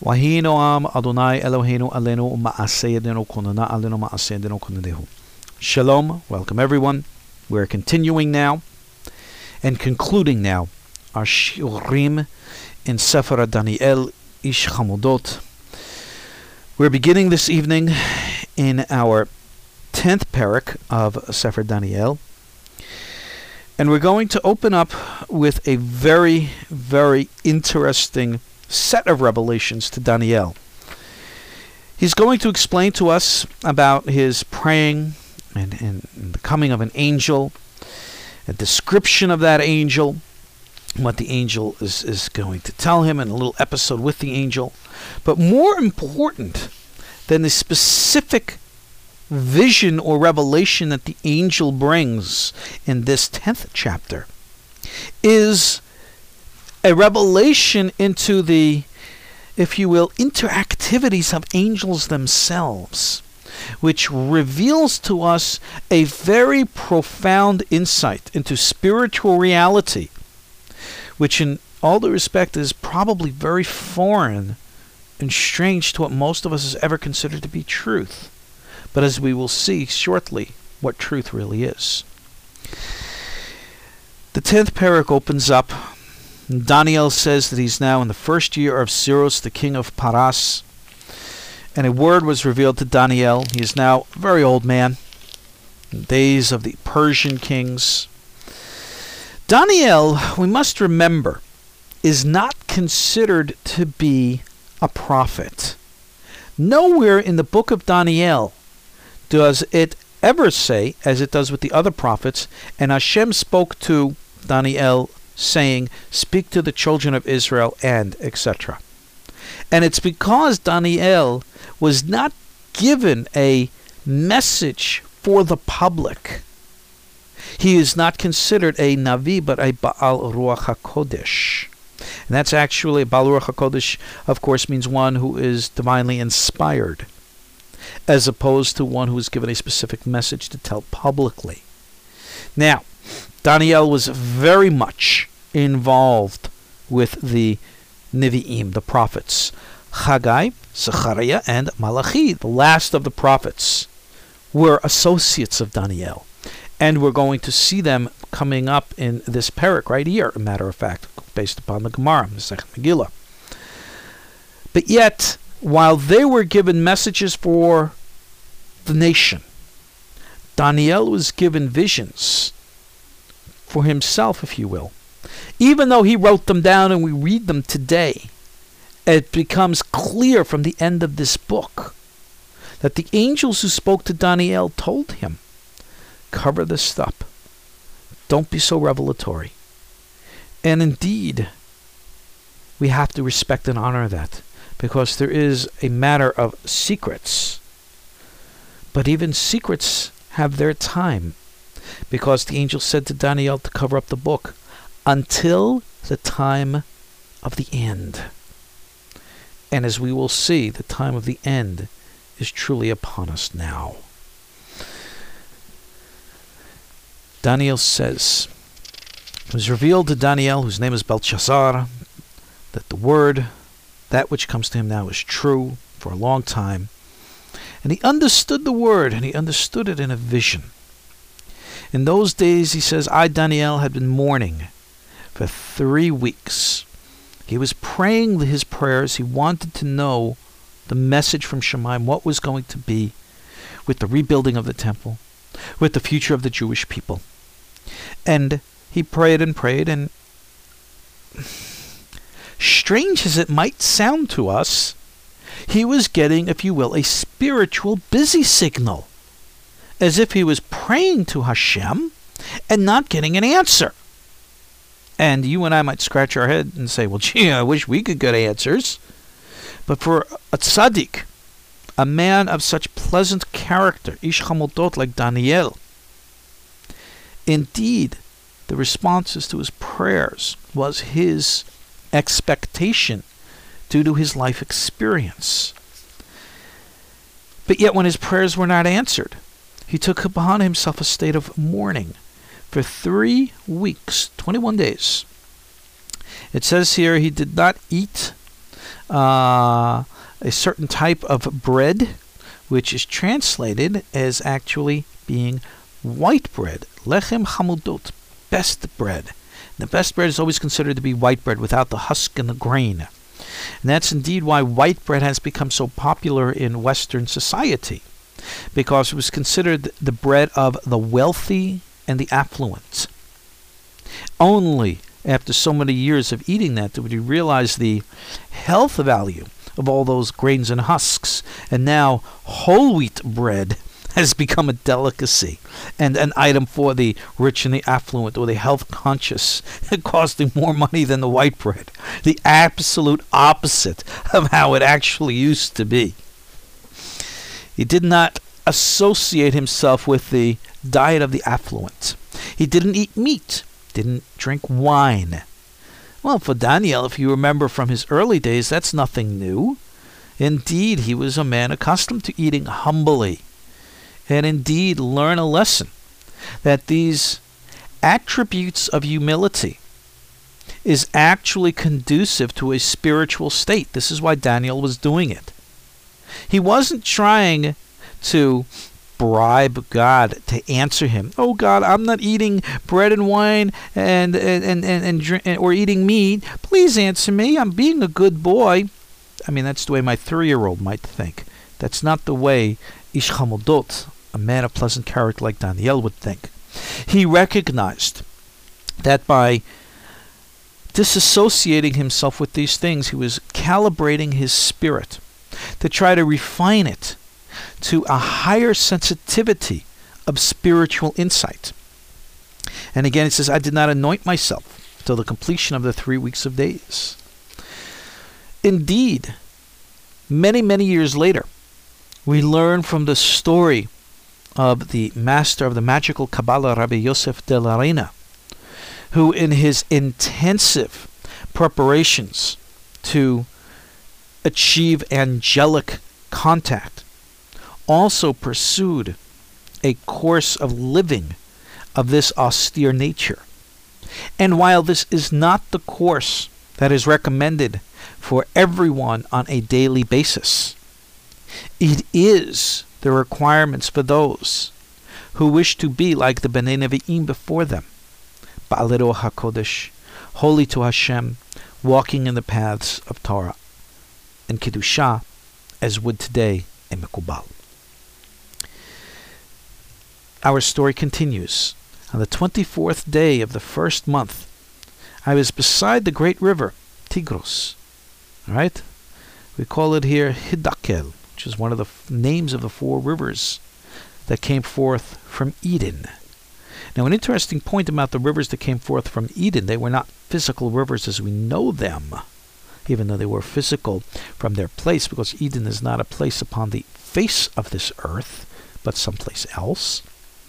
Wahi noam Adonai Eloheinu alenu ma'aseh yadenu konana alenu ma'aseh yadenu konadehu. Shalom, welcome everyone. We're continuing now and concluding now our shiurim in Sefer Daniel Ish Chamudot. We're beginning this evening in our 10th parak of Sefer Daniel, and we're going to open up with a very, very interesting set of revelations to Daniel. He's going to explain to us about his praying and the coming of an angel, a description of that angel, what the angel is going to tell him, and a little episode with the angel. But more important than the specific vision or revelation that the angel brings in this 10th chapter is a revelation into the, if you will, interactivities of angels themselves, which reveals to us a very profound insight into spiritual reality, which in all due respect is probably very foreign and strange to what most of us has ever considered to be truth. But as we will see shortly, what truth really is. The 10th parak opens up. Daniel says that he's now in the first year of Cyrus, the king of Paras, and a word was revealed to Daniel. He is now a very old man, in the days of the Persian kings. Daniel, we must remember, is not considered to be a prophet. Nowhere in the book of Daniel does it ever say, as it does with the other prophets, and Hashem spoke to Daniel, saying, speak to the children of Israel, and etc. And it's because Daniel was not given a message for the public. He is not considered a Navi, but a Baal Ruach HaKodesh. And that's actually, Baal Ruach HaKodesh, of course, means one who is divinely inspired, as opposed to one who is given a specific message to tell publicly. Now, Daniel was very much involved with the Nevi'im, the prophets. Haggai, Zechariah, and Malachi, the last of the prophets, were associates of Daniel. And we're going to see them coming up in this parak right here, a matter of fact, based upon the Gemara, the Second Megillah. But yet, while they were given messages for the nation, Daniel was given visions for himself, if you will. Even though he wrote them down and we read them today, it becomes clear from the end of this book that the angels who spoke to Daniel told him, cover this up. Don't be so revelatory. And indeed, we have to respect and honor that, because there is a matter of secrets. But even secrets have their time, because the angel said to Daniel to cover up the book until the time of the end. And as we will see, the time of the end is truly upon us now. Daniel says, it was revealed to Daniel, whose name is Belteshazzar, that the word, that which comes to him now, is true for a long time. And he understood the word, and he understood it in a vision. In those days, he says, I, Daniel, had been mourning for 3 weeks. He was praying his prayers. He wanted to know the message from Shemaim, what was going to be with the rebuilding of the temple, with the future of the Jewish people. And he prayed and prayed, and strange as it might sound to us, he was getting, if you will, a spiritual busy signal, as if he was praying to Hashem and not getting an answer. And you and I might scratch our head and say, well, gee, I wish we could get answers. But for a tzaddik, a man of such pleasant character, Ish Chamudot like Daniel, indeed, the responses to his prayers was his expectation due to his life experience. But yet when his prayers were not answered, he took upon himself a state of mourning for 3 weeks, 21 days. It says here he did not eat a certain type of bread, which is translated as actually being white bread. Lechem hamudot, best bread. The best bread is always considered to be white bread without the husk and the grain. And that's indeed why white bread has become so popular in Western society, because it was considered the bread of the wealthy and the affluent. Only after so many years of eating that would you realize the health value of all those grains and husks. And now whole wheat bread has become a delicacy and an item for the rich and the affluent, or the health conscious, costing more money than the white bread. The absolute opposite of how it actually used to be. He did not associate himself with the diet of the affluent. He didn't eat meat, didn't drink wine. Well, for Daniel, if you remember from his early days, that's nothing new. Indeed, he was a man accustomed to eating humbly, and indeed learn a lesson that these attributes of humility is actually conducive to a spiritual state. This is why Daniel was doing it. He wasn't trying to bribe God to answer him. Oh God, I'm not eating bread and wine and drink, or eating meat. Please answer me. I'm being a good boy. I mean, that's the way my 3-year-old might think. That's not the way Ish Hamudot, a man of pleasant character like Daniel, would think. He recognized that by disassociating himself with these things, he was calibrating his spirit to try to refine it to a higher sensitivity of spiritual insight. And again, it says, I did not anoint myself till the completion of the 3 weeks of days. Indeed, many, many years later, we learn from the story of the master of the magical Kabbalah, Rabbi Yosef de la Reina, who in his intensive preparations to achieve angelic contact also pursued a course of living of this austere nature. And while this is not the course that is recommended for everyone on a daily basis, it is the requirements for those who wish to be like the Bnei Nevi'im before them, Ba'alei Ruach HaKodesh, holy to Hashem, walking in the paths of Torah and Kedusha, as would today a Mikubal. Our story continues. On the 24th day of the first month, I was beside the great river, Tigros. All right? We call it here Hiddakel, which is one of the names of the 4 rivers that came forth from Eden. Now, an interesting point about the rivers that came forth from Eden, they were not physical rivers as we know them, even though they were physical from their place, because Eden is not a place upon the face of this earth, but someplace else.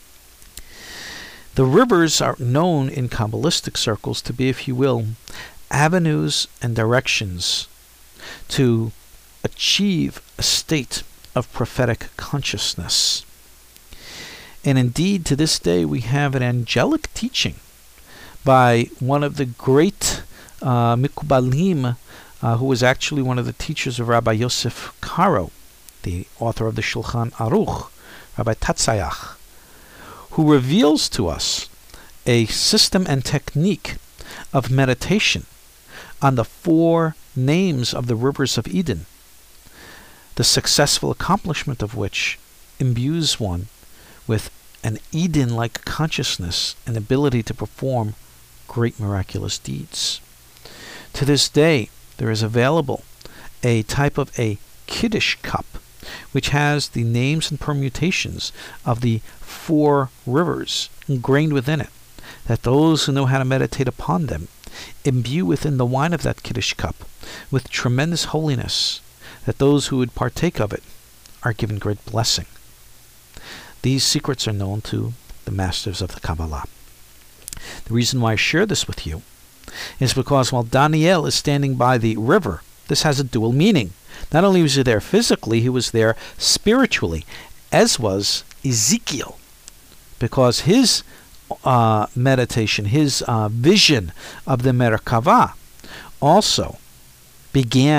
The rivers are known in Kabbalistic circles to be, if you will, avenues and directions to achieve a state of prophetic consciousness. And indeed, to this day, we have an angelic teaching by one of the great Mikubalim, who was actually one of the teachers of Rabbi Yosef Karo, the author of the Shulchan Aruch, Rabbi Tatzayach, who reveals to us a system and technique of meditation on the 4 names of the rivers of Eden, the successful accomplishment of which imbues one with an Eden-like consciousness and ability to perform great miraculous deeds. To this day, there is available a type of a Kiddush cup, which has the names and permutations of the 4 rivers ingrained within it, that those who know how to meditate upon them imbue within the wine of that Kiddush cup with tremendous holiness, that those who would partake of it are given great blessing. These secrets are known to the masters of the Kabbalah. The reason why I share this with you is because while Daniel is standing by the river, this has a dual meaning. Not only was he there physically, he was there spiritually, as was Ezekiel, because his meditation, his vision of the Merkavah also began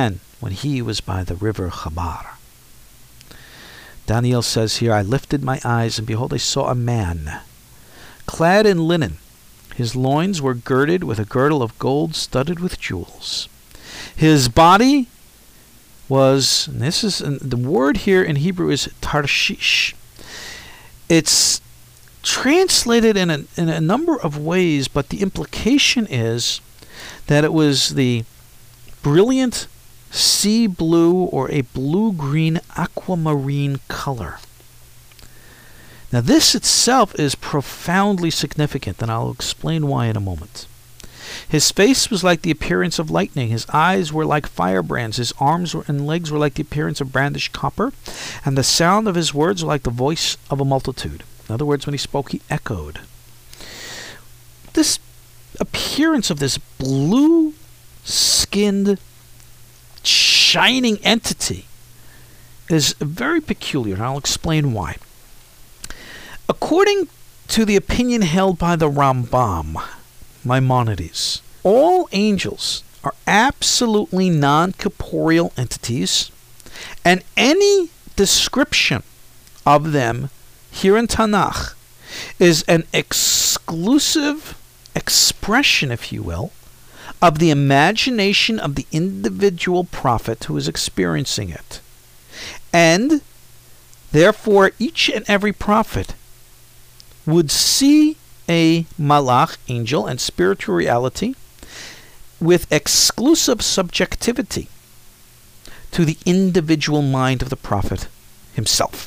when he was by the river Chabar. Daniel says here, I lifted my eyes, and behold, I saw a man, clad in linen. His loins were girded with a girdle of gold studded with jewels. His body was, and this is, and the word here in Hebrew is Tarshish. It's translated in a number of ways, but the implication is that it was the brilliant sea blue or a blue-green aquamarine color. Now this itself is profoundly significant, and I'll explain why in a moment. His face was like the appearance of lightning. His eyes were like firebrands. His arms and legs were like the appearance of brandished copper. And the sound of his words were like the voice of a multitude. In other words, when he spoke, he echoed. This appearance of this blue-skinned, shining entity is very peculiar, and I'll explain why. According to the opinion held by the Rambam, Maimonides, all angels are absolutely non-corporeal entities, and any description of them here in Tanakh is an exclusive expression, if you will, of the imagination of the individual prophet who is experiencing it. And therefore, each and every prophet would see a malach, angel, and spiritual reality with exclusive subjectivity to the individual mind of the prophet himself.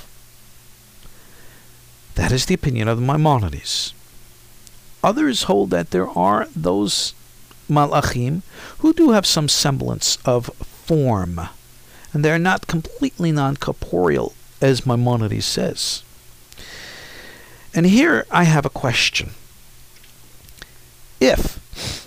That is the opinion of the Maimonides. Others hold that there are those malachim who do have some semblance of form, and they're not completely non-corporeal, as Maimonides says. And here I have a question. If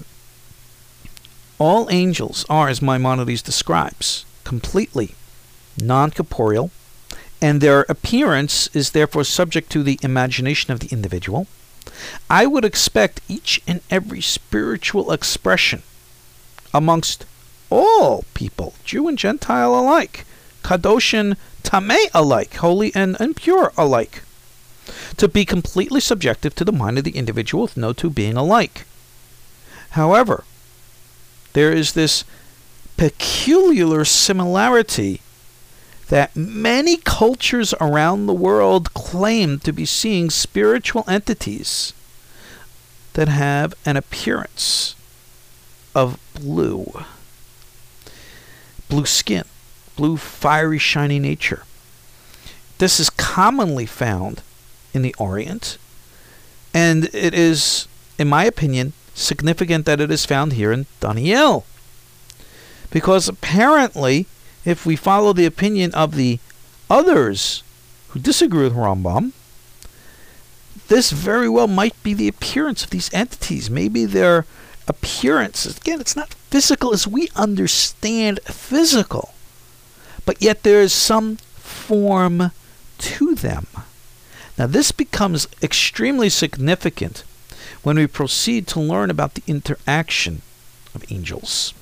all angels are, as Maimonides describes, completely non-corporeal, and their appearance is therefore subject to the imagination of the individual, I would expect each and every spiritual expression amongst all people, Jew and Gentile alike, Kadosh and Tameh alike, holy and impure alike, to be completely subjective to the mind of the individual, with no two being alike. However, there is this peculiar similarity that many cultures around the world claim to be seeing spiritual entities that have an appearance of blue skin, blue, fiery, shiny nature. This is commonly found in the Orient, and it is, in my opinion, significant that it is found here in Daniel, because apparently, if we follow the opinion of the others who disagree with Rambam, this very well might be the appearance of these entities. Maybe their appearance, again, it's not physical as we understand physical, but yet there is some form to them. Now this becomes extremely significant when we proceed to learn about the interaction of angels.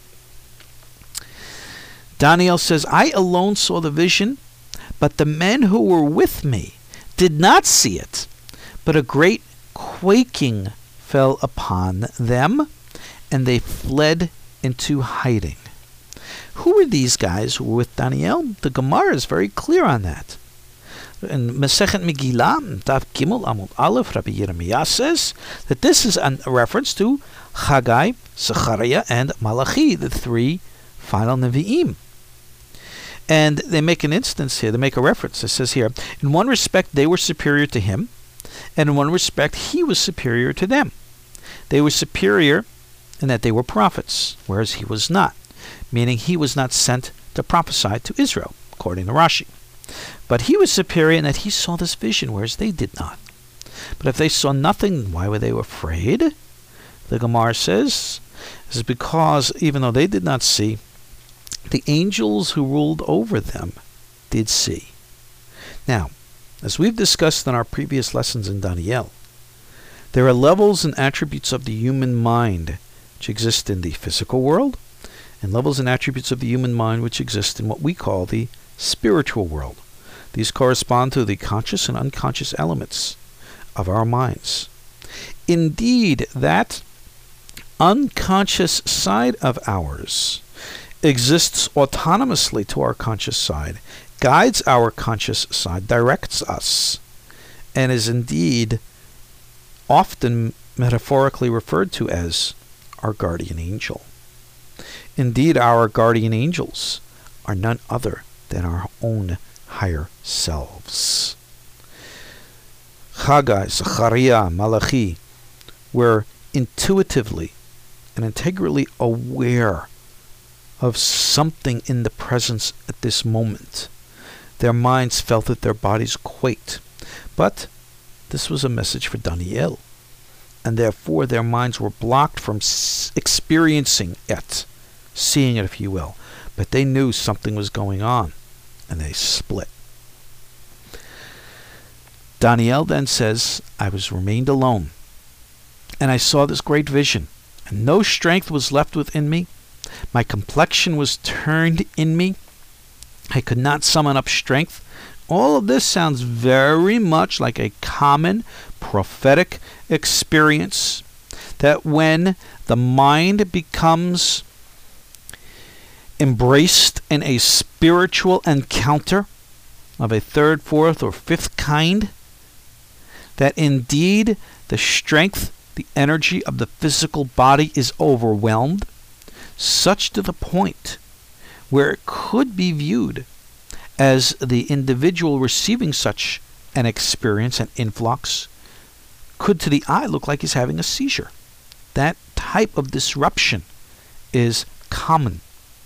Daniel says, I alone saw the vision, but the men who were with me did not see it, but a great quaking fell upon them, and they fled into hiding. Who were these guys who were with Daniel? The Gemara is very clear on that. In Masechet Megillah, Daf Gimel Amud Aleph, Rabbi Yirmiyah says that this is a reference to Haggai, Zechariah, and Malachi, the three final Nevi'im. And they make an instance here, they make a reference. It says here, in one respect they were superior to him, and in one respect he was superior to them. They were superior in that they were prophets, whereas he was not, meaning he was not sent to prophesy to Israel, according to Rashi. But he was superior in that he saw this vision, whereas they did not. But if they saw nothing, why were they afraid? The Gemara says, this is because even though they did not see, the angels who ruled over them did see. Now, as we've discussed in our previous lessons in Daniel, there are levels and attributes of the human mind which exist in the physical world and levels and attributes of the human mind which exist in what we call the spiritual world. These correspond to the conscious and unconscious elements of our minds. Indeed, that unconscious side of ours exists autonomously to our conscious side, guides our conscious side, directs us, and is indeed often metaphorically referred to as our guardian angel. Indeed, our guardian angels are none other than our own higher selves. Haggai, Zechariah, Malachi were intuitively and integrally aware of something in the presence at this moment. Their minds felt that their bodies quaked. But this was a message for Daniel, and therefore their minds were blocked from experiencing it, seeing it, if you will. But they knew something was going on, and they split. Daniel then says, I was remained alone, and I saw this great vision, and no strength was left within me. My complexion was turned in me. I could not summon up strength. All of this sounds very much like a common prophetic experience, that when the mind becomes embraced in a spiritual encounter of a third, fourth, or fifth kind, that indeed the strength, the energy of the physical body is overwhelmed, such to the point where it could be viewed as the individual receiving such an experience, an influx, could to the eye look like he's having a seizure. That type of disruption is common.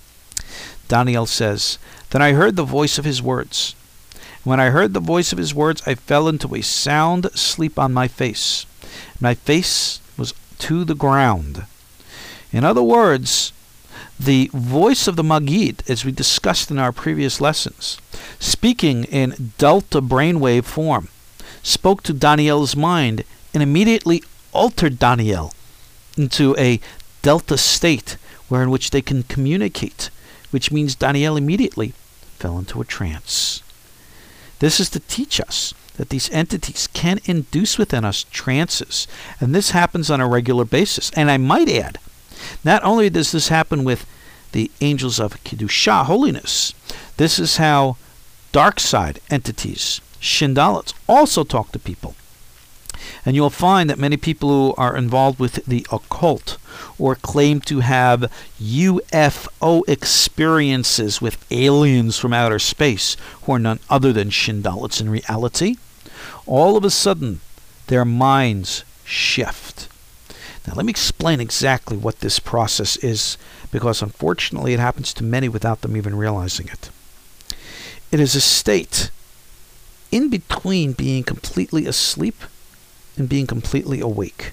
Daniel says, Then I heard the voice of his words. When I heard the voice of his words, I fell into a sound sleep on my face. My face was to the ground. In other words, the voice of the Maggid, as we discussed in our previous lessons, speaking in delta brainwave form, spoke to Daniel's mind and immediately altered Daniel into a delta state in which they can communicate, which means Daniel immediately fell into a trance. This is to teach us that these entities can induce within us trances, and this happens on a regular basis. And I might add, not only does this happen with the angels of Kedusha, holiness, this is how dark side entities, Shindalats, also talk to people. And you'll find that many people who are involved with the occult or claim to have UFO experiences with aliens from outer space, who are none other than Shindalats in reality, all of a sudden their minds shift. Now let me explain exactly what this process is, because unfortunately it happens to many without them even realizing it. It is a state in between being completely asleep and being completely awake.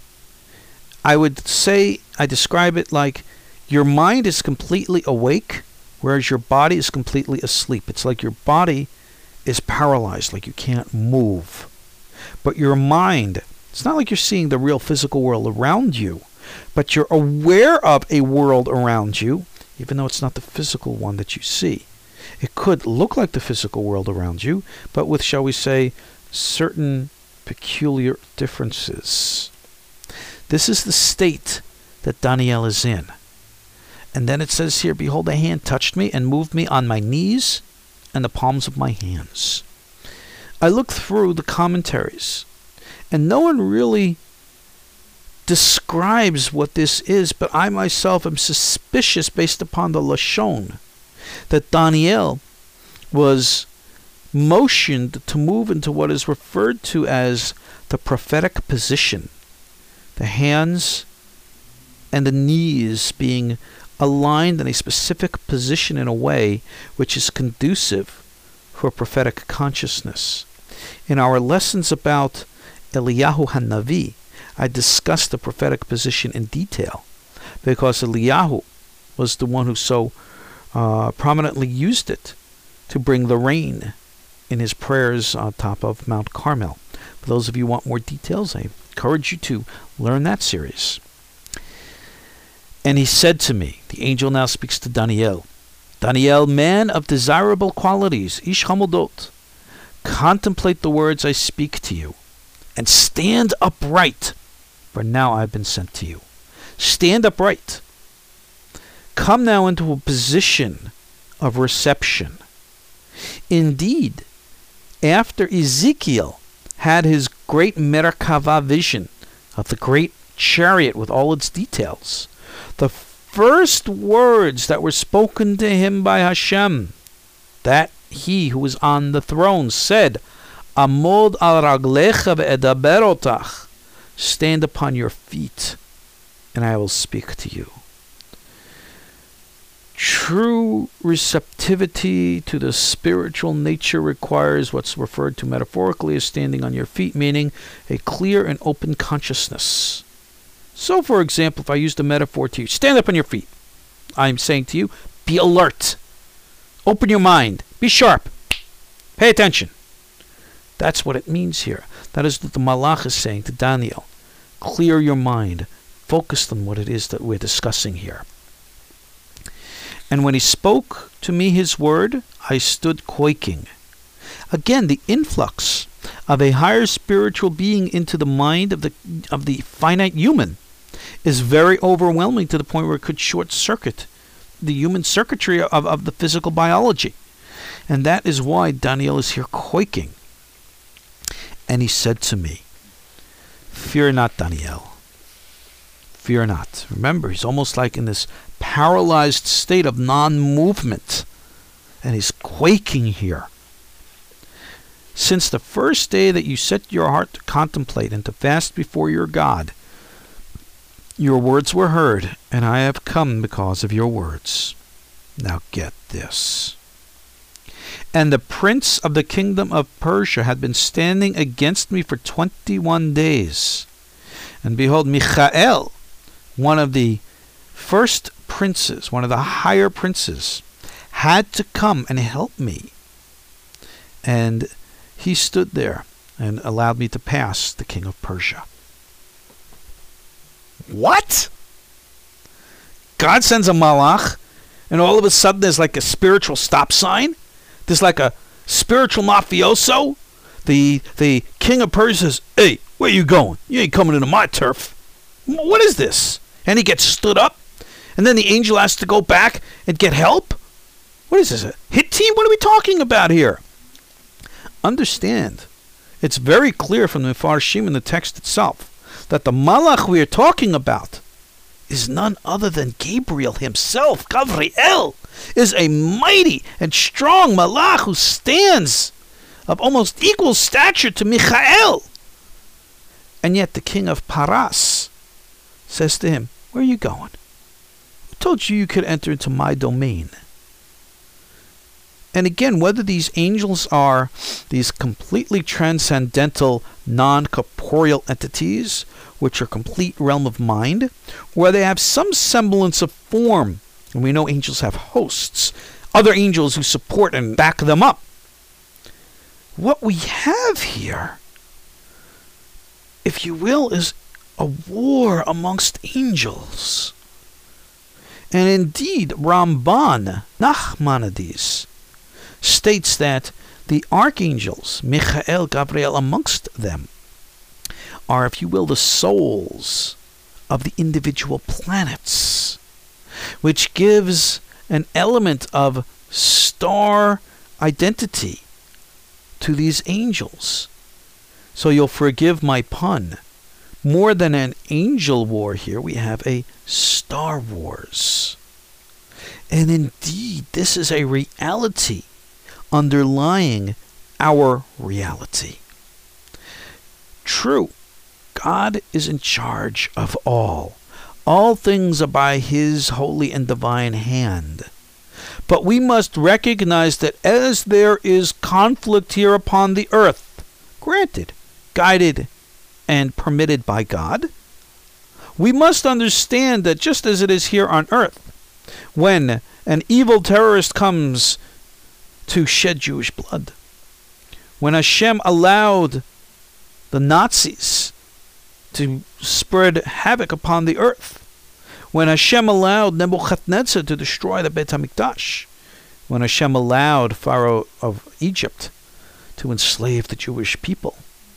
I would say, I describe it like your mind is completely awake, whereas your body is completely asleep. It's like your body is paralyzed, like you can't move. But your mind, it's not like you're seeing the real physical world around you, but you're aware of a world around you, even though it's not the physical one that you see. It could look like the physical world around you, but with, shall we say, certain peculiar differences. This is the state that Daniel is in. And then it says here, Behold, a hand touched me and moved me on my knees and the palms of my hands. I looked through the commentaries, and no one really describes what this is, but I myself am suspicious, based upon the Lashon, that Daniel was motioned to move into what is referred to as the prophetic position, the hands and the knees being aligned in a specific position in a way which is conducive for prophetic consciousness. In our lessons about Eliyahu HaNavi, I discussed the prophetic position in detail, because Eliyahu was the one who so prominently used it to bring the rain in his prayers on top of Mount Carmel. For those of you who want more details, I encourage you to learn that series. And he said to me, the angel now speaks to Daniel, Daniel, man of desirable qualities, ish hamudot, contemplate the words I speak to you, and stand upright, for now I have been sent to you. Stand upright. Come now into a position of reception. Indeed, after Ezekiel had his great Merkava vision of the great chariot with all its details, the first words that were spoken to him by Hashem, that he who was on the throne said, Amod al raglecha ve'edaber otach, stand upon your feet, and I will speak to you. True receptivity to the spiritual nature requires what's referred to metaphorically as standing on your feet, meaning a clear and open consciousness. So, for example, if I use the metaphor to you, stand up on your feet, I'm saying to you, be alert. Open your mind. Be sharp. Pay attention. That's what it means here. That is what the Malach is saying to Daniel. Clear your mind. Focus on what it is that we're discussing here. And when he spoke to me his word, I stood quaking. Again, the influx of a higher spiritual being into the mind of the finite human is very overwhelming, to the point where it could short circuit the human circuitry of the physical biology. And that is why Daniel is here quaking. And he said to me, fear not, Daniel. Fear not. Remember, he's almost like in this paralyzed state of non-movement. And he's quaking here. Since the first day that you set your heart to contemplate and to fast before your God, your words were heard, and I have come because of your words. Now get this. And the prince of the kingdom of Persia had been standing against me for 21 days. And behold, Michael, one of the first princes, one of the higher princes, had to come and help me. And he stood there and allowed me to pass the king of Persia. What? God sends a malach, and all of a sudden there's like a spiritual stop sign? There's like a spiritual mafioso? The king of Persia says, hey, where you going? You ain't coming into my turf. What is this? And he gets stood up, and then the angel has to go back and get help? What is this, a hit team? What are we talking about here? Understand, it's very clear from the Mefarshim in the text itself that the malach we are talking about is none other than Gabriel himself. Gavriel is a mighty and strong malach who stands of almost equal stature to Michael. And yet the king of Paras says to him, where are you going? Who told you you could enter into my domain? And again, whether these angels are these completely transcendental, non-corporeal entities, which are complete realm of mind, or they have some semblance of form, and we know angels have hosts, other angels who support and back them up. What we have here, if you will, is a war amongst angels. And indeed, Ramban, Nachmanides, states that the archangels, Michael, Gabriel, amongst them, are, if you will, the souls of the individual planets, which gives an element of star identity to these angels. So you'll forgive my pun. More than an angel war here, we have a Star Wars. And indeed, this is a reality underlying our reality. True, God is in charge of all. All things are by His holy and divine hand. But we must recognize that as there is conflict here upon the earth, granted, guided and permitted by God, we must understand that just as it is here on earth, when an evil terrorist comes to shed Jewish blood, when Hashem allowed the Nazis to spread havoc upon the earth, When Hashem allowed Nebuchadnezzar to destroy the Beit HaMikdash, when Hashem allowed Pharaoh of Egypt to enslave the Jewish people,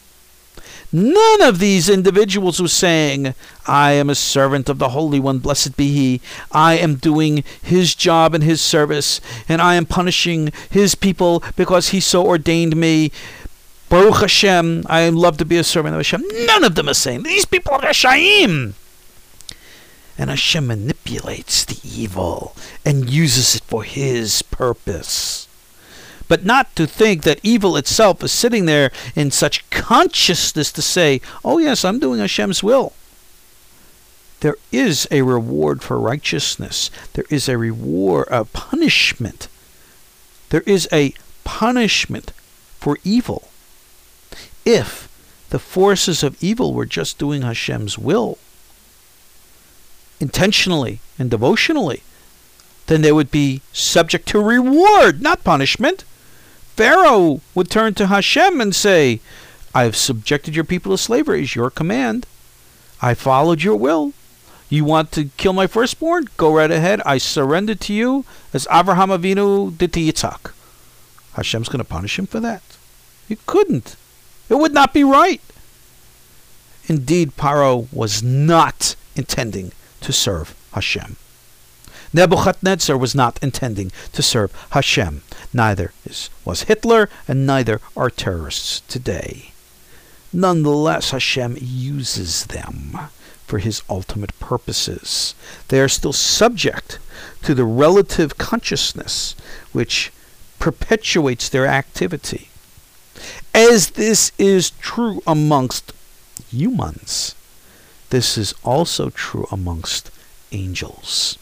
none of these individuals were saying, I am a servant of the Holy One, blessed be He. I am doing His job and His service, and I am punishing His people because He so ordained me. Baruch Hashem, I love to be a servant of Hashem. None of them are saying, these people are Reshaim. And Hashem manipulates the evil and uses it for His purpose. But not to think that evil itself is sitting there in such consciousness to say, oh yes, I'm doing Hashem's will. There is a reward for righteousness. There is a reward, a punishment. There is a punishment for evil. If the forces of evil were just doing Hashem's will, intentionally and devotionally, then they would be subject to reward, not punishment. Pharaoh would turn to Hashem and say, I have subjected your people to slavery. It's your command. I followed your will. You want to kill my firstborn? Go right ahead. I surrender to you as Avraham Avinu did to Yitzhak. Hashem's going to punish him for that? He couldn't. It would not be right. Indeed, Paro was not intending to serve Hashem. Nebuchadnezzar was not intending to serve Hashem. Neither was Hitler, and neither are terrorists today. Nonetheless, Hashem uses them for His ultimate purposes. They are still subject to the relative consciousness which perpetuates their activity. As this is true amongst humans, this is also true amongst angels.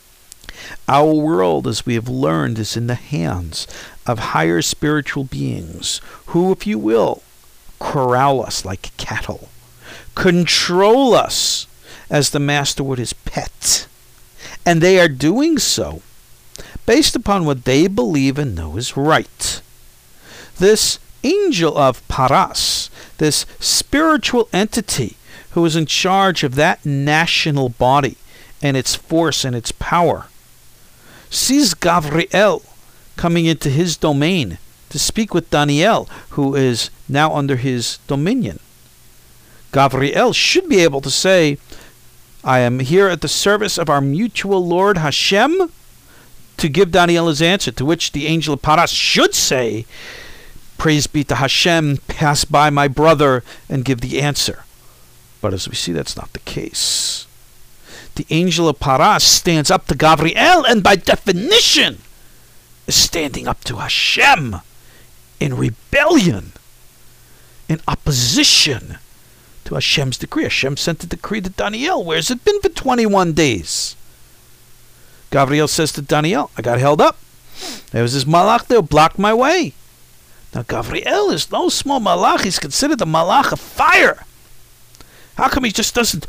Our world, as we have learned, is in the hands of higher spiritual beings who, if you will, corral us like cattle, control us as the master would his pet. And they are doing so based upon what they believe and know is right. This angel of Paras, this spiritual entity who is in charge of that national body and its force and its power, sees Gabriel coming into his domain to speak with Daniel, who is now under his dominion. Gabriel should be able to say, I am here at the service of our mutual Lord Hashem, to give Daniel his answer, to which the angel of Paras should say, praise be to Hashem, pass by my brother and give the answer. But as we see, that's not the case. The angel of Paras stands up to Gabriel, and by definition is standing up to Hashem in rebellion, in opposition to Hashem's decree. Hashem sent a decree to Daniel. Where's it been for 21 days? Gabriel says to Daniel, I got held up. There was this malach there who blocked my way. Now Gabriel is no small malach. He's considered the malach of fire. How come he just doesn't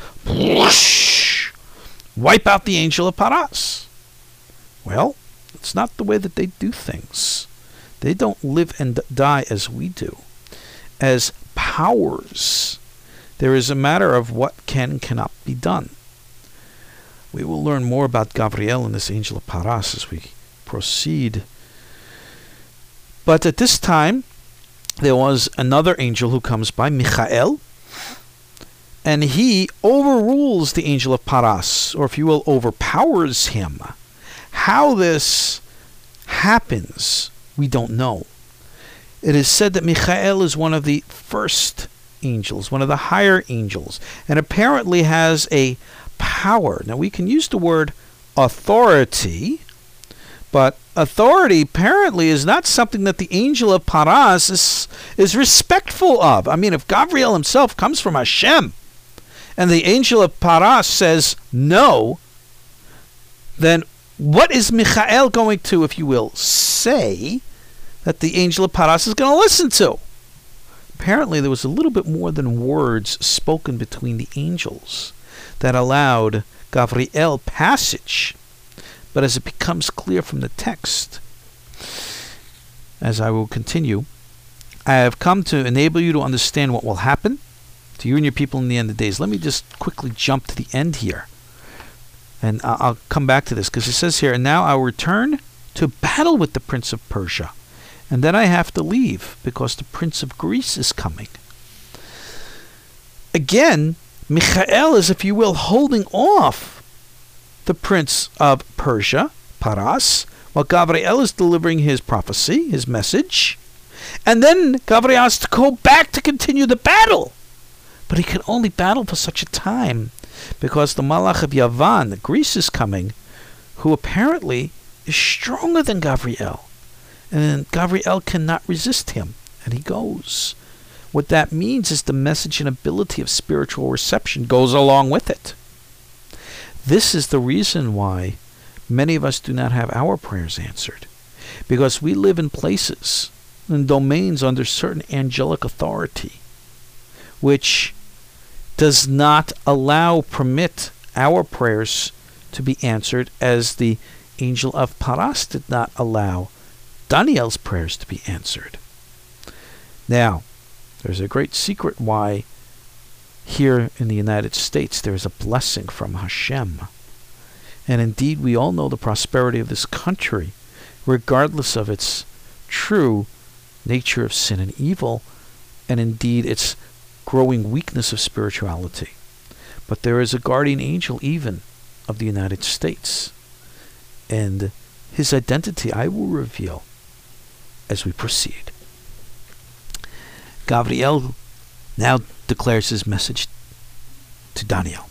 wipe out the angel of Paras? Well, it's not the way that they do things. They don't live and die as we do. As powers, there is a matter of what can and cannot be done. We will learn more about Gabriel and this angel of Paras as we proceed. But at this time, there was another angel who comes by, Michael, and he overrules the angel of Paras, or if you will, overpowers him. How this happens, we don't know. It is said that Michael is one of the first angels, one of the higher angels, and apparently has a power. Now we can use the word authority, but authority apparently is not something that the angel of Paras is respectful of. I mean, if Gabriel himself comes from Hashem, and the angel of Paras says no, then what is Michael going to, if you will, say that the angel of Paras is going to listen to? Apparently there was a little bit more than words spoken between the angels that allowed Gabriel passage. But as it becomes clear from the text, as I will continue, I have come to enable you to understand what will happen to you and your people in the end of days. Let me just quickly jump to the end here. And I'll come back to this, because it says here, and now I'll return to battle with the prince of Persia. And then I have to leave because the prince of Greece is coming. Again, Michael is, if you will, holding off the prince of Persia, Paras, while Gabriel is delivering his prophecy, his message. And then Gabriel has to go back to continue the battle. But he can only battle for such a time because the Malach of Yavan, Greece, is coming, who apparently is stronger than Gabriel. And Gabriel cannot resist him, and he goes. What that means is the message and ability of spiritual reception goes along with it. This is the reason why many of us do not have our prayers answered, because we live in places and domains under certain angelic authority, which does not permit our prayers to be answered, as the angel of Paras did not allow Daniel's prayers to be answered. Now, there's a great secret why here in the United States there is a blessing from Hashem. And indeed, we all know the prosperity of this country, regardless of its true nature of sin and evil, and indeed its growing weakness of spirituality. But there is a guardian angel even of the United States, and his identity I will reveal as we proceed. Gabriel now declares his message to Daniel.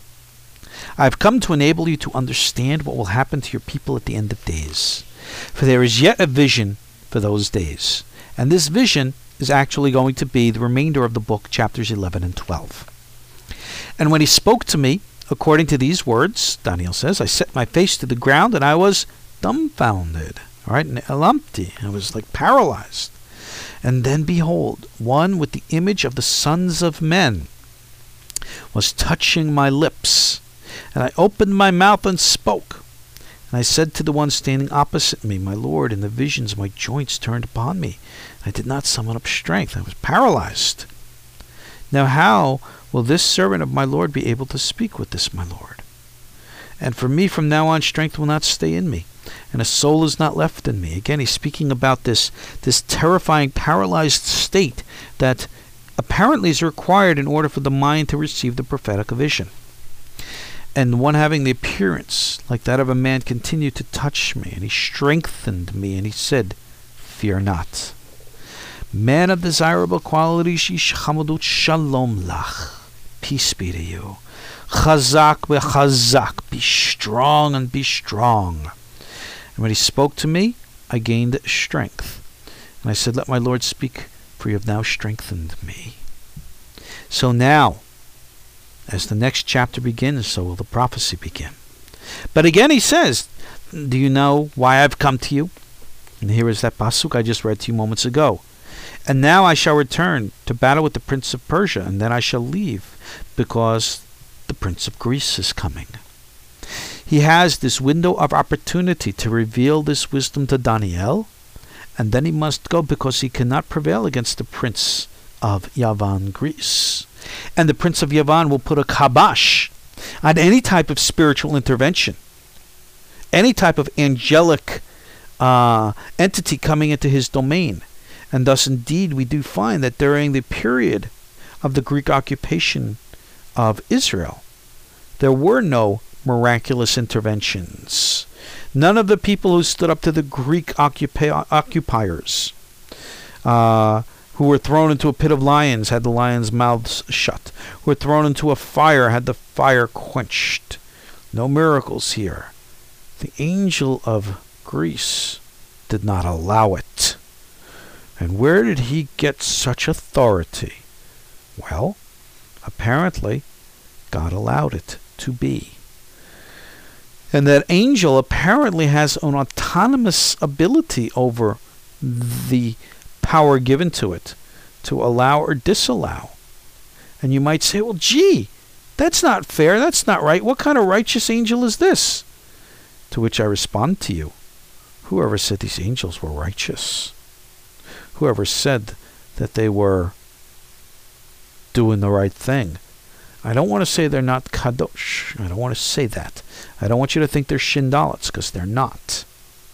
I have come to enable you to understand what will happen to your people at the end of days. For there is yet a vision for those days. And this vision is actually going to be the remainder of the book, chapters 11 and 12. And when he spoke to me, according to these words, Daniel says, I set my face to the ground and I was dumbfounded. All right, Elamti. I was like paralyzed. And then behold, one with the image of the sons of men was touching my lips. And I opened my mouth and spoke. And I said to the one standing opposite me, my Lord, in the visions my joints turned upon me. I did not summon up strength. I was paralyzed. Now how will this servant of my Lord be able to speak with this my Lord? And for me from now on strength will not stay in me, and a soul is not left in me. Again, he's speaking about this terrifying paralyzed state that apparently is required in order for the mind to receive the prophetic vision. And one having the appearance like that of a man continued to touch me, and he strengthened me, and he said, Fear not. Man of desirable qualities, Yish Hamadut Shalom Lach. Peace be to you. Chazak v'chazak. Be strong and be strong. And when he spoke to me, I gained strength. And I said, Let my Lord speak, for you have now strengthened me. So now, as the next chapter begins, so will the prophecy begin. But again he says, do you know why I've come to you? And here is that pasuk I just read to you moments ago. And now I shall return to battle with the prince of Persia, and then I shall leave, because the prince of Greece is coming. He has this window of opportunity to reveal this wisdom to Daniel, and then he must go because he cannot prevail against the prince of Yavan, Greece. And the prince of Yavan will put a kabash on any type of spiritual intervention, any type of angelic entity coming into his domain. And thus, indeed, we do find that during the period of the Greek occupation of Israel, there were no miraculous interventions. None of the people who stood up to the Greek occupiers, who were thrown into a pit of lions, had the lions' mouths shut, who were thrown into a fire, had the fire quenched. No miracles here. The angel of Greece did not allow it. And where did he get such authority? Well, apparently, God allowed it to be. And that angel apparently has an autonomous ability over the power given to it to allow or disallow. And you might say, well, gee, that's not fair. That's not right. What kind of righteous angel is this? To which I respond to you, whoever said these angels were righteous? Whoever said that they were doing the right thing? I don't want to say they're not kadosh. I don't want to say that. I don't want you to think they're shindalets, because they're not.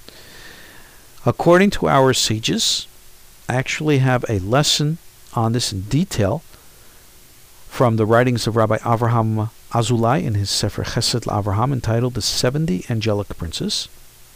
According to our sages, I actually have a lesson on this in detail from the writings of Rabbi Avraham Azulai in his Sefer Chesed LaAvraham, entitled The 70 Angelic Princes.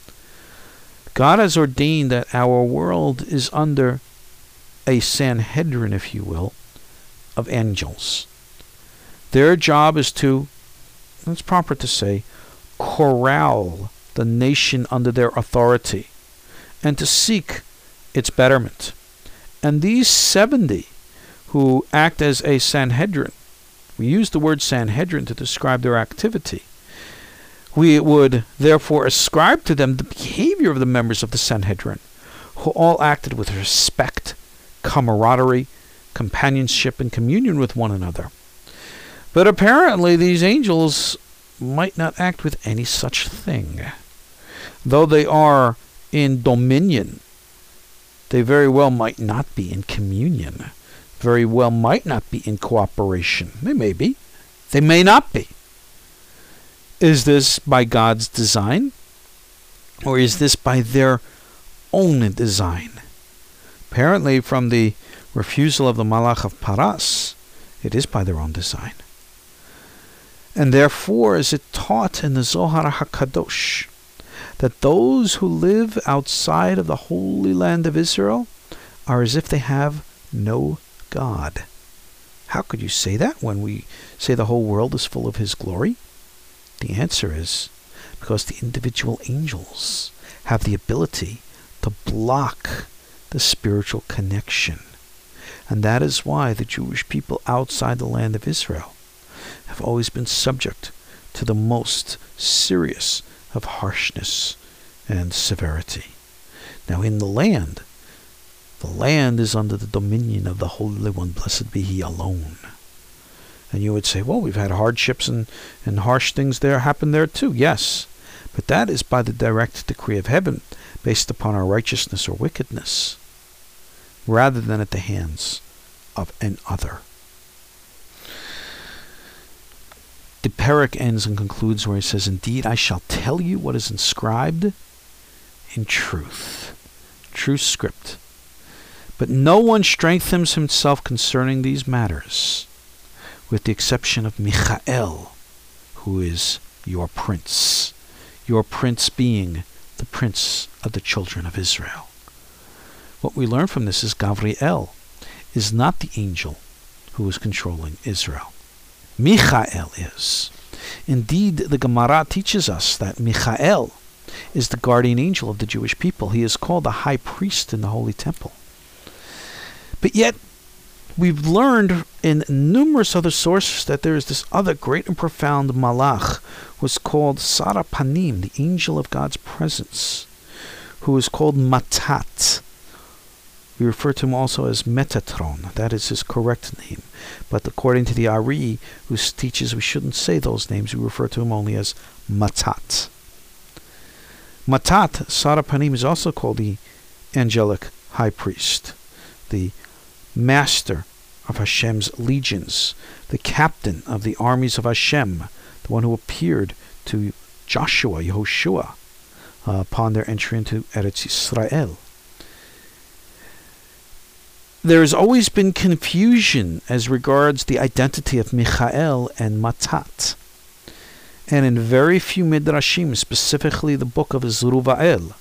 God has ordained that our world is under a Sanhedrin, if you will, of angels. Their job is to, it's proper to say, corral the nation under their authority and to seek its betterment. And these 70 who act as a Sanhedrin, we use the word Sanhedrin to describe their activity. We would therefore ascribe to them the behavior of the members of the Sanhedrin, who all acted with respect, camaraderie, companionship, and communion with one another. But apparently these angels might not act with any such thing. Though they are in dominion, they very well might not be in communion, very well might not be in cooperation. They may be. They may not be. Is this by God's design? Or is this by their own design? Apparently, from the refusal of the Malach of Paras, it is by their own design. And therefore is it taught in the Zohar HaKadosh that those who live outside of the Holy Land of Israel are as if they have no God. How could you say that when we say the whole world is full of His glory? The answer is because the individual angels have the ability to block the spiritual connection. And that is why the Jewish people outside the land of Israel have always been subject to the most serious of harshness and severity. Now in the land is under the dominion of the Holy One, blessed be He alone. And you would say, well, we've had hardships and harsh things there happen there too. Yes, but that is by the direct decree of heaven, based upon our righteousness or wickedness, rather than at the hands of an other. The Perek ends and concludes where he says, indeed, I shall tell you what is inscribed in truth. True script. But no one strengthens himself concerning these matters, with the exception of Michael, who is your prince being the prince of the children of Israel. What we learn from this is Gavriel is not the angel who is controlling Israel. Michael is. Indeed, the Gemara teaches us that Michael is the guardian angel of the Jewish people. He is called the high priest in the Holy Temple. But yet, we've learned in numerous other sources that there is this other great and profound malach, was called Sara Panim, the angel of God's presence, who is called Matat. We refer to him also as Metatron. That is his correct name. But according to the Ari, who teaches we shouldn't say those names, we refer to him only as Matat. Matat, Sara Panim, is also called the angelic high priest, the master of Hashem's legions, the captain of the armies of Hashem, the one who appeared to Joshua, Yehoshua, upon their entry into Eretz Yisrael. There has always been confusion as regards the identity of Michael and Matat. And in very few midrashim, specifically the book of Zerubbabel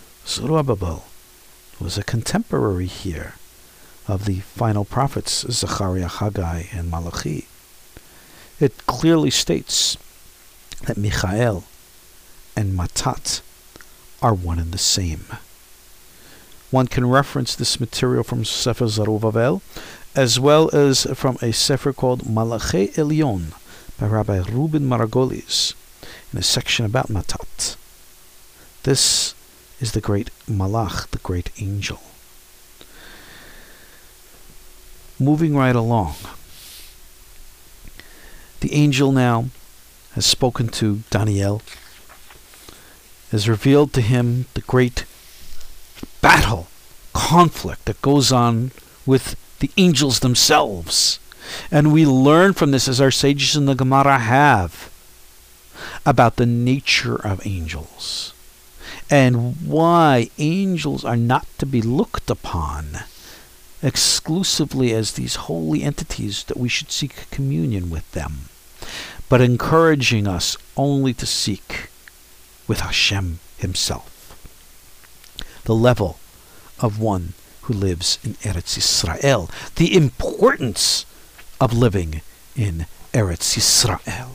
was a contemporary here of the final prophets, Zechariah, Haggai, and Malachi. It clearly states that Michael and Matat are one and the same. One can reference this material from Sefer Zerubbabel, as well as from a sefer called Malachi Elyon by Rabbi Reuben Margolis, in a section about Matat. This is the great Malach, the great angel. Moving right along, the angel now has spoken to Daniel, has revealed to him the great conflict that goes on with the angels themselves. And we learn from this, as our sages in the Gemara have, about the nature of angels and why angels are not to be looked upon exclusively as these holy entities that we should seek communion with them, but encouraging us only to seek with Hashem himself. The level of one who lives in Eretz Yisrael, the importance of living in Eretz Yisrael.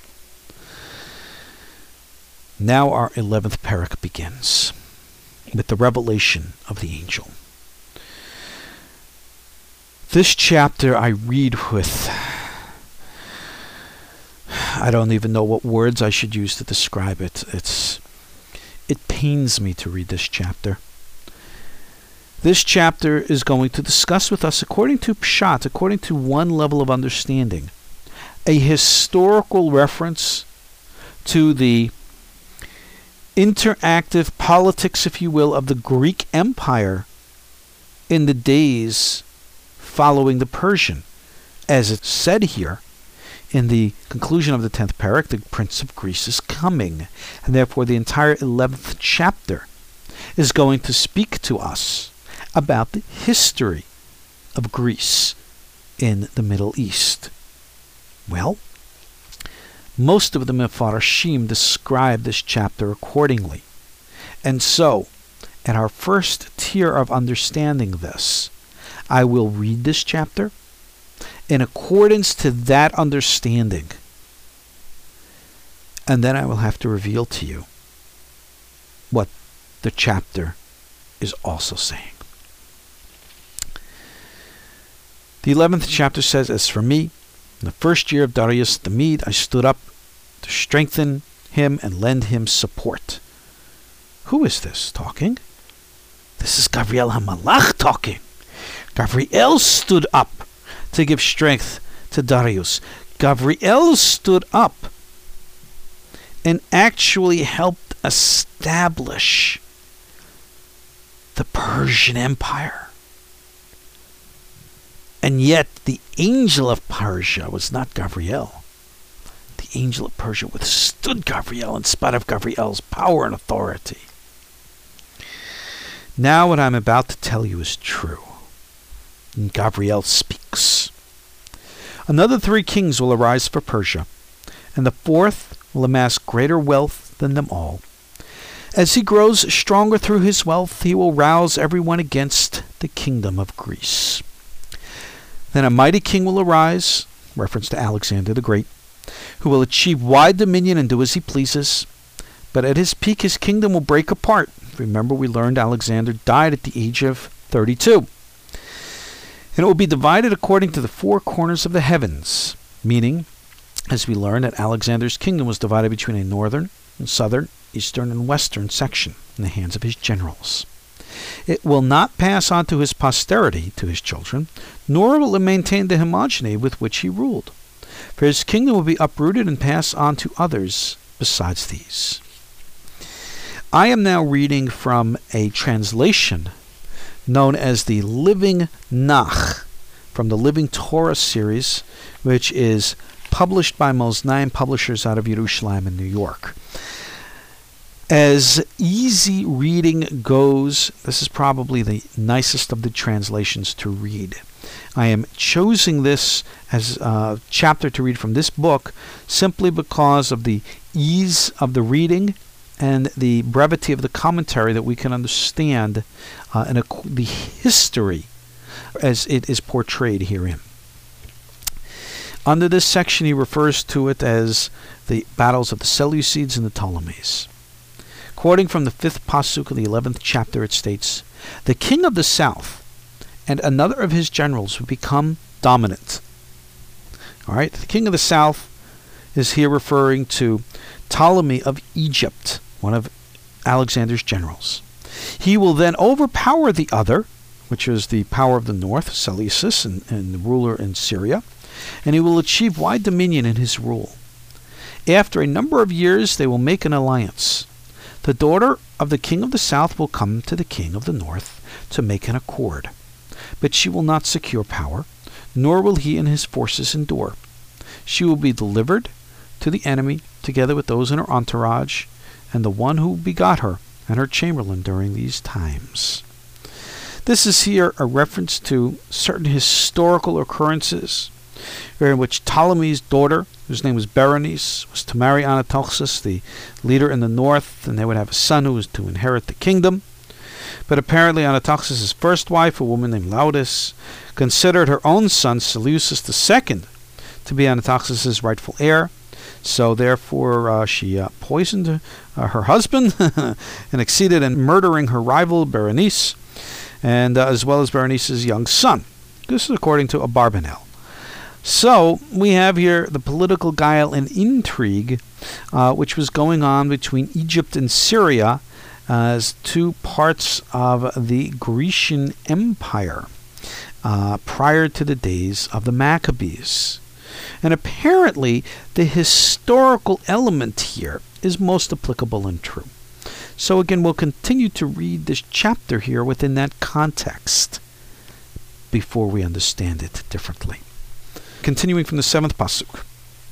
Now our 11th parak begins with the revelation of the angel. This chapter I read with, I don't even know what words I should use to describe it. It pains me to read this chapter. This chapter is going to discuss with us, according to Pshat, according to one level of understanding, a historical reference to the interactive politics, if you will, of the Greek Empire in the days following the Persian. As it's said here, in the conclusion of the 10th parak, the Prince of Greece is coming, and therefore the entire 11th chapter is going to speak to us about the history of Greece in the Middle East. Well, most of the Mefarshim describe this chapter accordingly. And so, at our first tier of understanding this, I will read this chapter in accordance to that understanding. And then I will have to reveal to you what the chapter is also saying. The 11th chapter says, "As for me, in the first year of Darius the Mede, I stood up to strengthen him and lend him support." Who is this talking? This is Gabriel HaMalach talking. Gabriel stood up to give strength to Darius. Gabriel stood up and actually helped establish the Persian Empire. And yet the angel of Persia was not Gabriel. The angel of Persia withstood Gabriel in spite of Gabriel's power and authority. Now what I'm about to tell you is true. And Gabriel speaks. Another 3 kings will arise for Persia, and the 4th will amass greater wealth than them all. As he grows stronger through his wealth, he will rouse everyone against the kingdom of Greece. Then a mighty king will arise, reference to Alexander the Great, who will achieve wide dominion and do as he pleases. But at his peak, his kingdom will break apart. Remember, we learned Alexander died at the age of 32. And it will be divided according to the 4 corners of the heavens, meaning, as we learned, that Alexander's kingdom was divided between a northern and southern, eastern and western section in the hands of his generals. It will not pass on to his posterity, to his children, nor will it maintain the homogeny with which he ruled. For his kingdom will be uprooted and pass on to others besides these. I am now reading from a translation known as the Living Nach, from the Living Torah series, which is published by Moznaim Publishers out of Yerushalayim in New York. As easy reading goes, this is probably the nicest of the translations to read. I am choosing this as a chapter to read from this book simply because of the ease of the reading and the brevity of the commentary that we can understand the history as it is portrayed herein. Under this section, he refers to it as the battles of the Seleucids and the Ptolemies. Quoting from the 5th pasuk of the 11th chapter, it states, "The king of the south and another of his generals would become dominant." All right, the king of the south is here referring to Ptolemy of Egypt, one of Alexander's generals. He will then overpower the other, which is the power of the north, Seleucus, and the ruler in Syria, and he will achieve wide dominion in his rule. After a number of years, they will make an alliance. The daughter of the king of the south will come to the king of the north to make an accord, but she will not secure power, nor will he and his forces endure. She will be delivered to the enemy, together with those in her entourage, and the one who begot her, and her chamberlain during these times. This is here a reference to certain historical occurrences in which Ptolemy's daughter, whose name was Berenice, was to marry Anatoxus, the leader in the north, and they would have a son who was to inherit the kingdom. But apparently Anatoxus' first wife, a woman named Laodice, considered her own son Seleucus II to be Anatoxus' rightful heir. So therefore she poisoned her husband and succeeded in murdering her rival Berenice, and as well as Berenice's young son. This is according to Abarbanel. So we have here the political guile and intrigue which was going on between Egypt and Syria as two parts of the Grecian Empire prior to the days of the Maccabees. And apparently the historical element here is most applicable and true. So again, we'll continue to read this chapter here within that context before we understand it differently. Continuing from the 7th pasuk.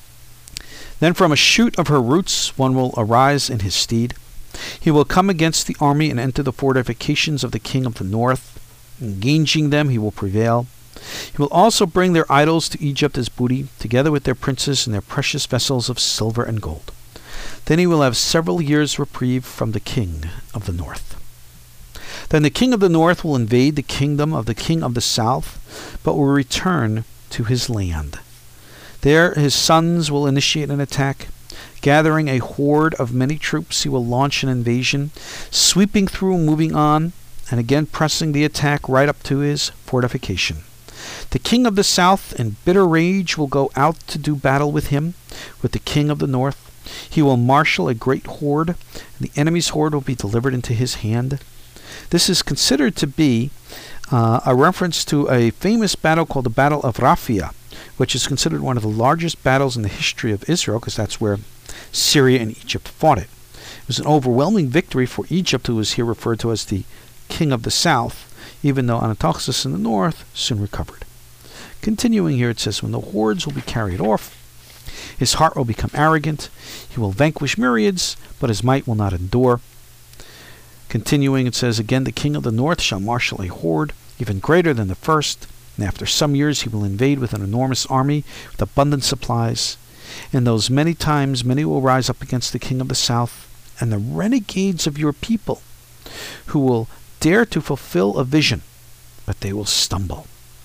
Then from a shoot of her roots one will arise in his stead. He will come against the army and enter the fortifications of the king of the north. Engaging them, he will prevail. He will also bring their idols to Egypt as booty, together with their princes and their precious vessels of silver and gold. Then he will have several years' reprieve from the king of the north. Then the king of the north will invade the kingdom of the king of the south, but will return to his land. There his sons will initiate an attack. Gathering a horde of many troops, he will launch an invasion, sweeping through, moving on, and again pressing the attack right up to his fortification. The king of the south, in bitter rage, will go out to do battle with him, with the king of the north. He will marshal a great horde, and the enemy's horde will be delivered into his hand. This is considered to be a reference to a famous battle called the Battle of Raphia, which is considered one of the largest battles in the history of Israel, because that's where Syria and Egypt fought it. It was an overwhelming victory for Egypt, who was here referred to as the king of the south, even though Anatoxus in the north soon recovered. Continuing here, it says, when the hordes will be carried off, his heart will become arrogant. He will vanquish myriads, but his might will not endure. Continuing, it says, again, the king of the north shall marshal a horde, even greater than the first, and after some years he will invade with an enormous army, with abundant supplies. In those many times many will rise up against the king of the south, and the renegades of your people, who will dare to fulfill a vision, but they will stumble.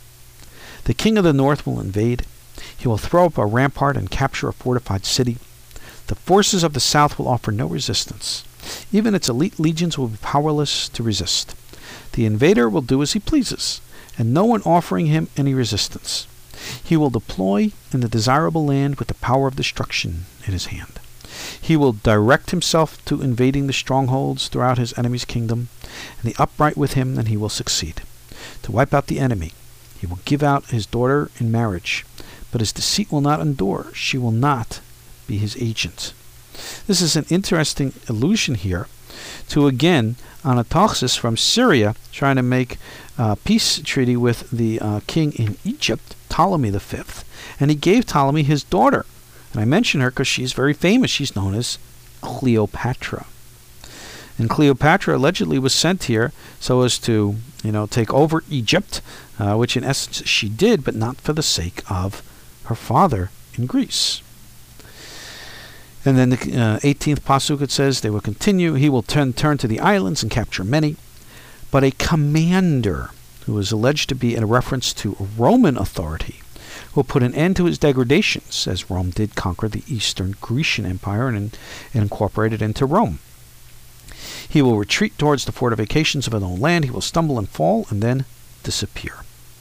The king of the north will invade. He will throw up a rampart and capture a fortified city. The forces of the south will offer no resistance. Even its elite legions will be powerless to resist. The invader will do as he pleases, and no one offering him any resistance. He will deploy in the desirable land with the power of destruction in his hand. He will direct himself to invading the strongholds throughout his enemy's kingdom, and the upright with him, and he will succeed. To wipe out the enemy, he will give out his daughter in marriage, but his deceit will not endure. She will not be his agent. This is an interesting allusion here to, again, Anatoxus from Syria trying to make a peace treaty with the king in Egypt, Ptolemy V, and he gave Ptolemy his daughter. And I mention her because she's very famous. She's known as Cleopatra. And Cleopatra allegedly was sent here so as to, take over Egypt, which in essence she did, but not for the sake of her father in Greece. And then the 18th pasuk, it says, they will continue. He will turn to the islands and capture many. But a commander, who is alleged to be in reference to Roman authority, will put an end to his degradations, as Rome did conquer the Eastern Grecian Empire and incorporate it into Rome. He will retreat towards the fortifications of his own land. He will stumble and fall and then disappear.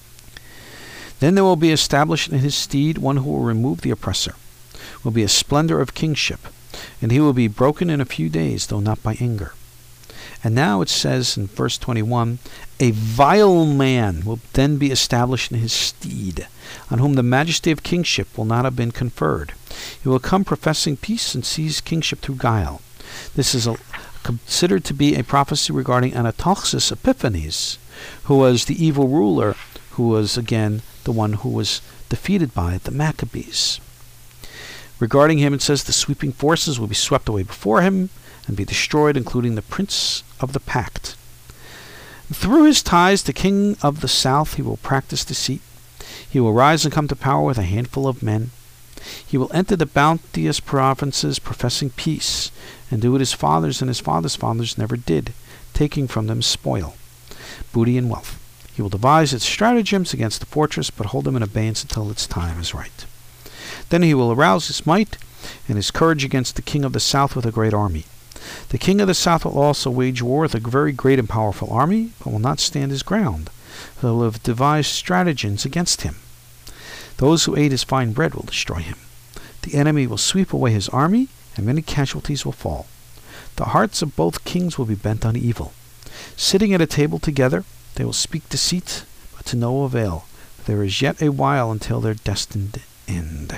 Then there will be established in his stead one who will remove the oppressor, will be a splendor of kingship, and he will be broken in a few days, though not by anger. And now it says in verse 21, a vile man will then be established in his stead, on whom the majesty of kingship will not have been conferred. He will come professing peace and seize kingship through guile. This is considered to be a prophecy regarding Anatoxus Epiphanes, who was the evil ruler, who was again the one who was defeated by the Maccabees. Regarding him, it says the sweeping forces will be swept away before him and be destroyed, including the prince of the pact. Through his ties, the king of the south, he will practice deceit. He will rise and come to power with a handful of men. He will enter the bounteous provinces professing peace, and do what his fathers and his fathers' fathers never did, taking from them spoil, booty, and wealth. He will devise its stratagems against the fortress, but hold them in abeyance until its time is right. Then he will arouse his might and his courage against the king of the south with a great army. The king of the south will also wage war with a very great and powerful army, but will not stand his ground. He will have devised stratagems against him. Those who ate his fine bread will destroy him. The enemy will sweep away his army, and many casualties will fall. The hearts of both kings will be bent on evil. Sitting at a table together, they will speak deceit, but to no avail. There is yet a while until their destined end.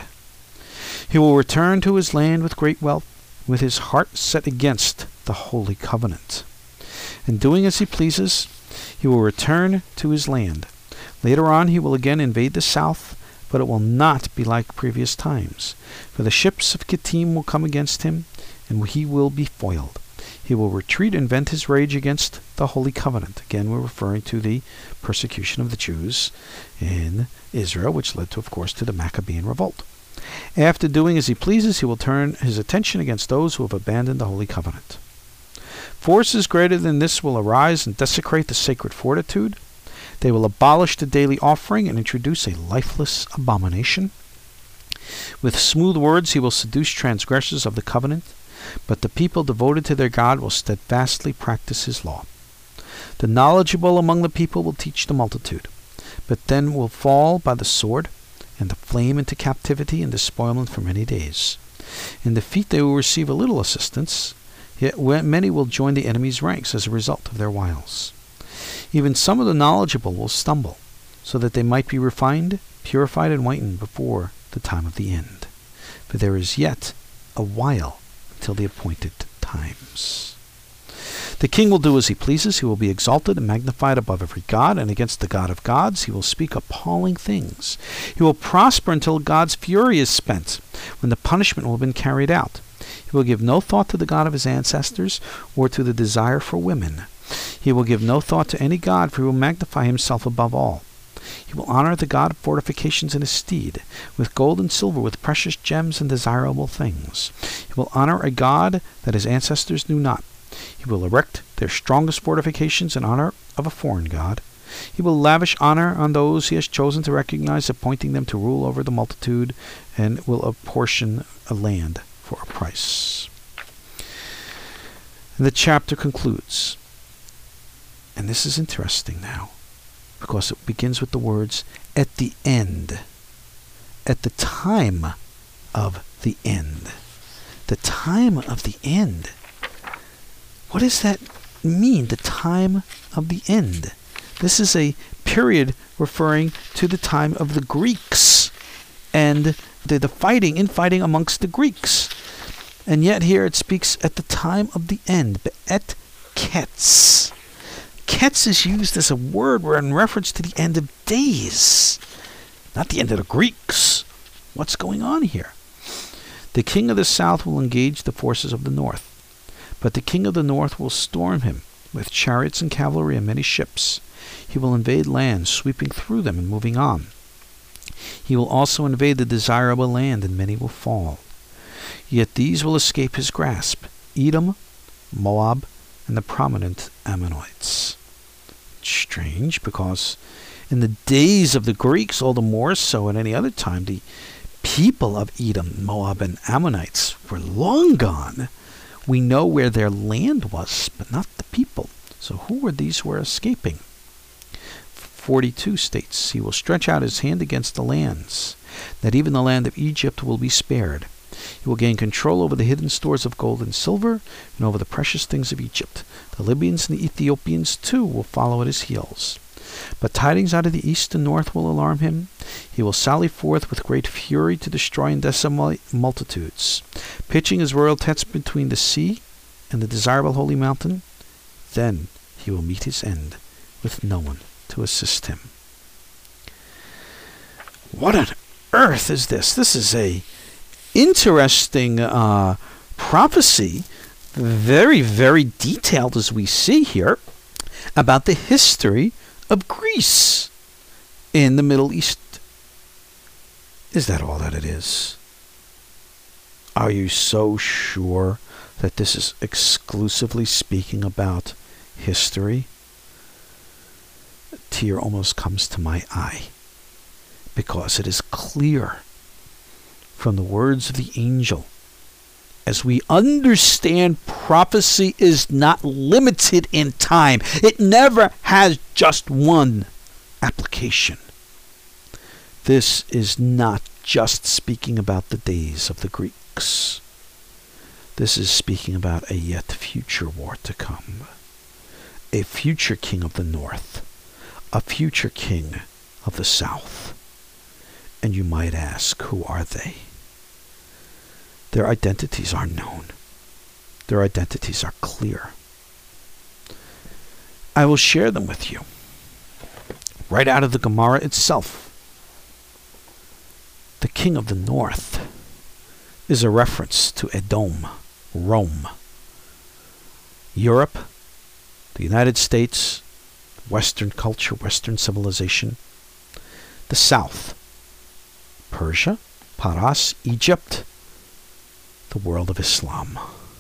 He will return to his land with great wealth, with his heart set against the holy covenant. And doing as he pleases, he will return to his land. Later on he will again invade the south, but it will not be like previous times. For the ships of Kittim will come against him, and he will be foiled. He will retreat and vent his rage against the Holy Covenant. Again, we're referring to the persecution of the Jews in Israel, which led to, of course, to the Maccabean revolt. After doing as he pleases, he will turn his attention against those who have abandoned the Holy Covenant. Forces greater than this will arise and desecrate the sacred fortitude. They will abolish the daily offering and introduce a lifeless abomination. With smooth words he will seduce transgressors of the covenant, but the people devoted to their God will steadfastly practice his law. The knowledgeable among the people will teach the multitude, but then will fall by the sword and the flame into captivity and despoilment for many days. In defeat they will receive a little assistance, yet many will join the enemy's ranks as a result of their wiles. Even some of the knowledgeable will stumble, so that they might be refined, purified, and whitened before the time of the end. For there is yet a while until the appointed times. The king will do as he pleases. He will be exalted and magnified above every god, and against the God of gods he will speak appalling things. He will prosper until God's fury is spent, when the punishment will have been carried out. He will give no thought to the God of his ancestors, or to the desire for women. He will give no thought to any god, for he will magnify himself above all. He will honor the God of fortifications in his stead, with gold and silver, with precious gems and desirable things. He will honor a God that his ancestors knew not. He will erect their strongest fortifications in honor of a foreign god. He will lavish honor on those he has chosen to recognize, appointing them to rule over the multitude, and will apportion a land for a price. And the chapter concludes. And this is interesting now, because it begins with the words, at the end, at the time of the end. The time of the end. What does that mean, the time of the end? This is a period referring to the time of the Greeks and the infighting amongst the Greeks. And yet here it speaks at the time of the end, be'et ketz. Ketz is used as a word in reference to the end of days, not the end of the Greeks. What's going on here? The king of the south will engage the forces of the north, but the king of the north will storm him with chariots and cavalry and many ships. He will invade lands, sweeping through them and moving on. He will also invade the desirable land, and many will fall. Yet these will escape his grasp: Edom, Moab, and the prominent Ammonites. Strange, because in the days of the Greeks, all the more so at any other time, the people of Edom, Moab, and Ammonites were long gone. We know where their land was, but not the people. So who were these who were escaping? 42 states, he will stretch out his hand against the lands, that even the land of Egypt will be spared. He will gain control over the hidden stores of gold and silver, and over the precious things of Egypt. The Libyans and the Ethiopians, too, will follow at his heels. But tidings out of the east and north will alarm him. He will sally forth with great fury to destroy and decimate multitudes, pitching his royal tents between the sea and the desirable holy mountain. Then he will meet his end, with no one to assist him. What on earth is this? This is a interesting prophecy, very, very detailed as we see here, about the history of Greece in the Middle East. Is that all that it is? Are you so sure that this is exclusively speaking about history? A tear almost comes to my eye, because it is clear from the words of the angel, as we understand prophecy is not limited in time. It never has just one application. This is not just speaking about the days of the Greeks. This is speaking about a yet future war to come. A future king of the north. A future king of the south. And you might ask, who are they? Their identities are known. Their identities are clear. I will share them with you. Right out of the Gemara itself. The king of the north is a reference to Edom, Rome. Europe, the United States, Western culture, Western civilization. The south, Persia, Paras, Egypt, the world of Islam.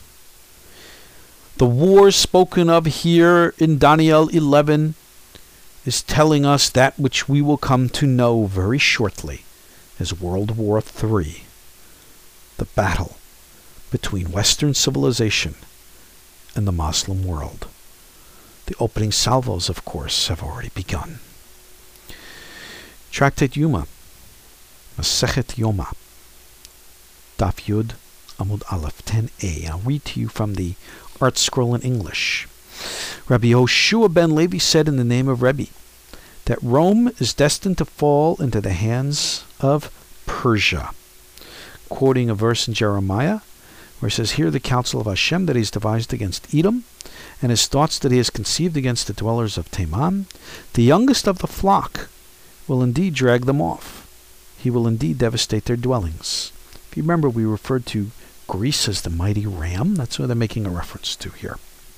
The war spoken of here in Daniel 11 is telling us that which we will come to know very shortly as World War III, the battle between Western civilization and the Muslim world. The opening salvos, of course, have already begun. Tractate Yoma, Masechet Yoma, Daf Yud, Amud Aleph 10a. I'll read to you from the Art Scroll in English. Rabbi Yoshua ben Levi said in the name of Rebbe that Rome is destined to fall into the hands of Persia. Quoting a verse in Jeremiah where it says, "Hear the counsel of Hashem that he has devised against Edom, and his thoughts that he has conceived against the dwellers of Teman. The youngest of the flock will indeed drag them off. He will indeed devastate their dwellings." If you remember, we referred to Greece as the mighty ram. That's what they're making a reference to here.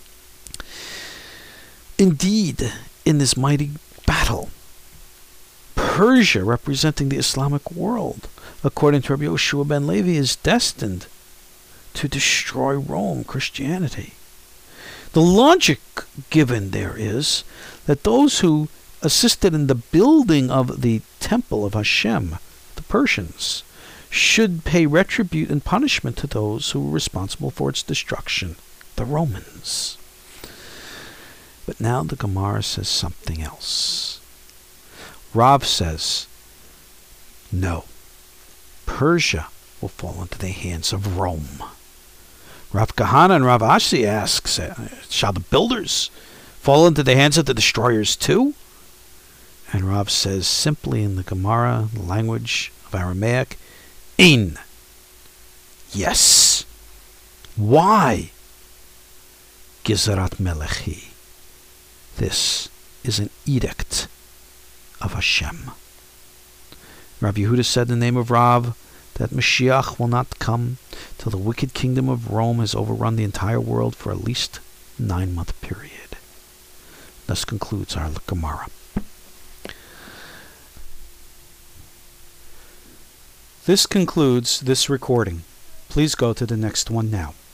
Indeed, in this mighty battle, Persia, representing the Islamic world, according to Rabbi Yoshua ben Levi, is destined to destroy Rome, Christianity. The logic given there is that those who assisted in the building of the temple of Hashem, the Persians, should pay retribute and punishment to those who were responsible for its destruction, the Romans. But now the Gemara says something else. Rav says, no, Persia will fall into the hands of Rome. Rav Kahana and Rav Ashi asks, shall the builders fall into the hands of the destroyers too? And Rav says simply in the Gemara, the language of Aramaic, Ein. Yes. Why? Gezerat Melechi. This is an edict of Hashem. Rav Yehuda said in the name of Rav that Mashiach will not come till the wicked kingdom of Rome has overrun the entire world for at least 9-month period. Thus concludes our Gemara. This concludes this recording. Please go to the next one now.